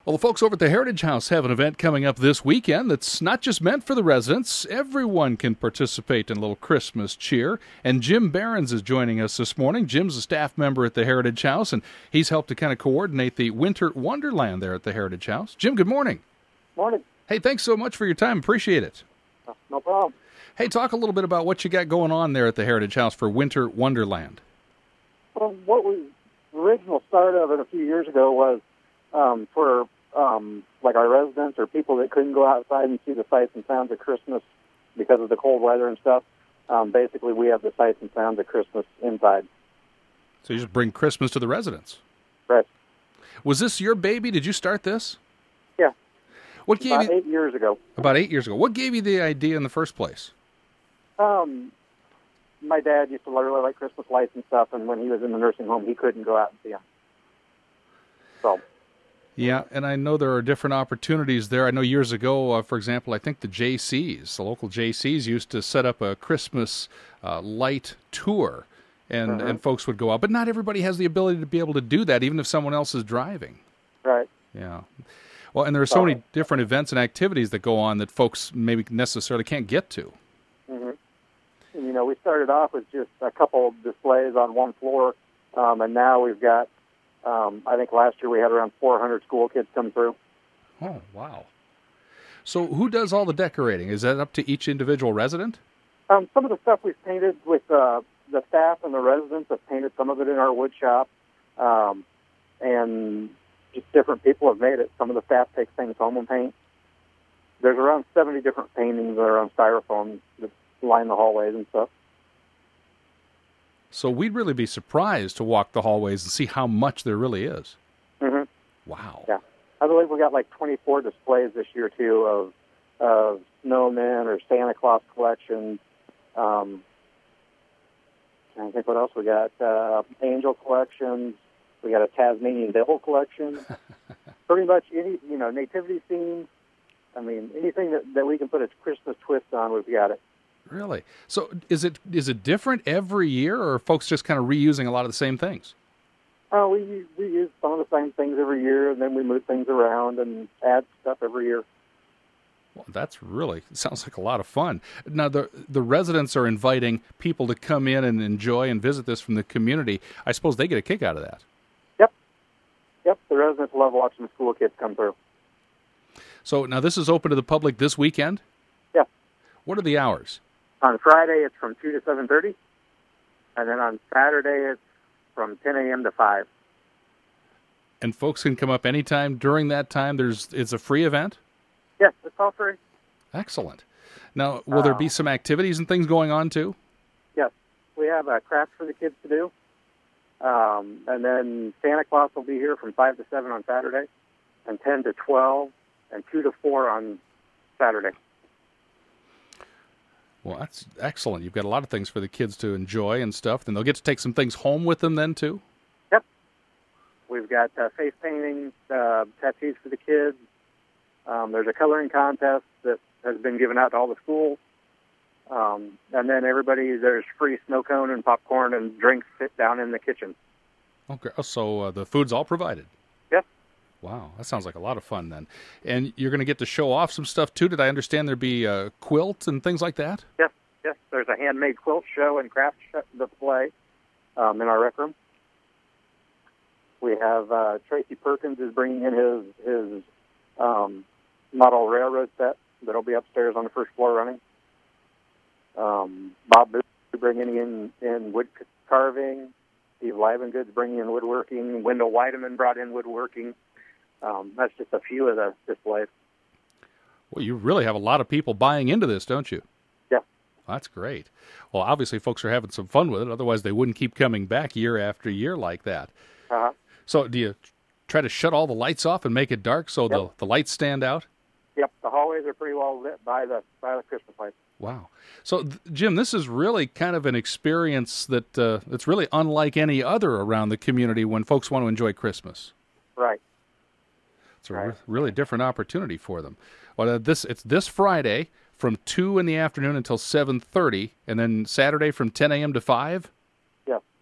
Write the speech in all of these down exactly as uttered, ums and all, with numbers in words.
Well, the folks over at the Heritage House have an event coming up this weekend that's not just meant for the residents. Everyone can participate in a little Christmas cheer. And Jim Behrens is joining us this morning. Jim's a staff member at the Heritage House, and he's helped to kind of coordinate the Winter Wonderland there at the Heritage House. Jim, good morning. Morning. Hey, thanks so much for your time. Appreciate it. No problem. Hey, talk a little bit about what you got going on there at the Heritage House for Winter Wonderland. Well, what was the original start of it a few years ago was um, for um, like our residents or people that couldn't go outside and see the sights and sounds of Christmas because of the cold weather and stuff. Um, basically, we have the sights and sounds of Christmas inside. So you just bring Christmas to the residents. Right. Was this your baby? Did you start this? Yeah. What gave About you eight years ago. About eight years ago. What gave you the idea in the first place? Um, my dad used to really like Christmas lights and stuff, and when he was in the nursing home, he couldn't go out and see them. So. Yeah, and I know there are different opportunities there. I know years ago, uh, for example, I think the J Cs, the local J Cs, used to set up a Christmas uh, light tour, and, Mm-hmm. and folks would go out. But not everybody has the ability to be able to do that, even if someone else is driving. Right. Yeah. Well, and there are so many different events and activities that go on that folks maybe necessarily can't get to. Mm-hmm. And, you know, we started off with just a couple of displays on one floor, um, and now we've got, um, I think last year we had around four hundred school kids come through. Oh, wow. So who does all the decorating? Is that up to each individual resident? Um, some of the stuff we've painted with uh, the staff and the residents have painted some of it in our wood shop, um, and just different people have made it. Some of the staff takes things home and paint. There's around seventy different paintings that are on styrofoam that line the hallways and stuff. So we'd really be surprised to walk the hallways and see how much there really is. Mm-hmm. Wow. Yeah. I believe we got like twenty-four displays this year, too, of, of snowmen or Santa Claus collections. Um, I think what else we got? Uh, angel collections. We got a Tasmanian devil collection. Pretty much any, you know, nativity scenes. I mean, anything that, that we can put a Christmas twist on, we've got it. Really? So is it is it different every year, or are folks just kind of reusing a lot of the same things? Oh, we use, we use some of the same things every year, and then we move things around and add stuff every year. Well, that's really, sounds like a lot of fun. Now, the the residents are inviting people to come in and enjoy and visit this from the community. I suppose they get a kick out of that. Yep. Yep, the residents love watching the school kids come through. So now this is open to the public this weekend? Yeah. What are the hours? On Friday, it's from two to seven thirty, and then on Saturday, it's from ten a.m. to five. And folks can come up anytime during that time? There's It's a free event? Yes, it's all free. Excellent. Now, will there be some activities and things going on, too? Yes. We have a craft for the kids to do. Um, and then Santa Claus will be here from five to seven on Saturday, and ten to twelve, and two to four on Saturday. Well, that's excellent. You've got a lot of things for the kids to enjoy and stuff. Then they'll get to take some things home with them then, too? Yep. We've got uh, face painting, uh, tattoos for the kids. Um, there's a coloring contest that has been given out to all the schools. Um, and then everybody, there's free snow cone and popcorn and drinks sit down in the kitchen. Okay, so uh, the food's all provided? Yes. Wow, that sounds like a lot of fun then. And you're going to get to show off some stuff, too? Did I understand there'd be a quilt and things like that? Yes, yes. There's a handmade quilt show and craft show display um, in our rec room. We have uh, Tracy Perkins is bringing in his his um, model railroad set that'll be upstairs on the first floor running. Um, Bob Booth is bringing in, in wood carving. Steve Livengood's bringing in woodworking. Wendell Weideman brought in woodworking. Um, that's just a few of the displays. Well, you really have a lot of people buying into this, don't you? Yeah. That's great. Well, obviously folks are having some fun with it. Otherwise, they wouldn't keep coming back year after year like that. Uh-huh. So do you try to shut all the lights off and make it dark so Yep. the, the lights stand out? Yep. The hallways are pretty well lit by the, by the Christmas lights. Wow. So, th- Jim, this is really kind of an experience that uh, that's really unlike any other around the community when folks want to enjoy Christmas. Right. It's a Right. re- really different opportunity for them. Well, uh, this it's this Friday from two in the afternoon until seven thirty, and then Saturday from ten a.m. to five? Yes.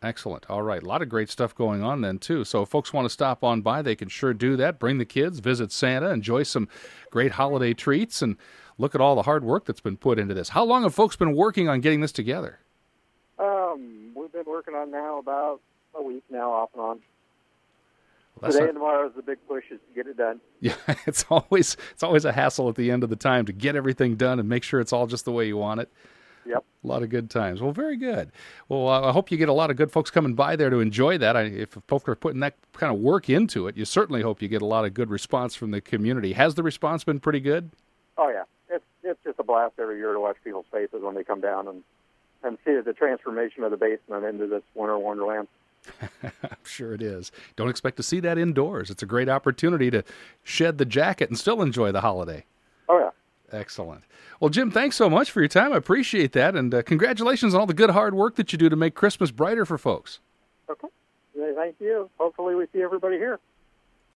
Excellent. All right. A lot of great stuff going on then, too. So if folks want to stop on by, they can sure do that. Bring the kids, visit Santa, enjoy some great holiday treats, and look at all the hard work that's been put into this. How long have folks been working on getting this together? Um, we've been working on now about a week now, off and on. Well, Today not... and tomorrow is the big push is to get it done. Yeah, it's always it's always a hassle at the end of the time to get everything done and make sure it's all just the way you want it. Yep. A lot of good times. Well, very good. Well, uh, I hope you get a lot of good folks coming by there to enjoy that. I, if folks are putting that kind of work into it, you certainly hope you get a lot of good response from the community. Has the response been pretty good? Oh, yeah. It's it's just a blast every year to watch people's faces when they come down and, and see the transformation of the basement into this winter wonderland. I'm sure it is. Don't expect to see that indoors. It's a great opportunity to shed the jacket and still enjoy the holiday. Oh, yeah. Excellent. Well, Jim, thanks so much for your time. I appreciate that. And uh, congratulations on all the good hard work that you do to make Christmas brighter for folks. Okay. Thank you. Hopefully we see everybody here.